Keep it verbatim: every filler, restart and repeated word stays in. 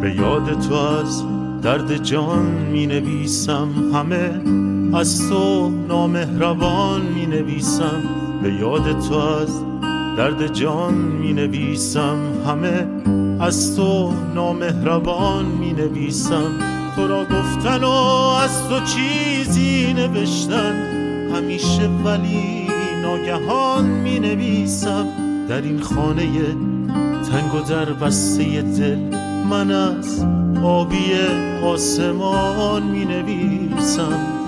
به یاد تو از درد جان می نویسم، همه از تو نامهربان می نویسم. به یاد تو از درد جان می نویسم، همه از تو نامهربان می نویسم. تو را گفتن و از تو چیزی نوشتن همیشه، ولی ناگهان می نویسم. در این خانه تنگ و در بسته دل من از آبی آسمان می نویسم.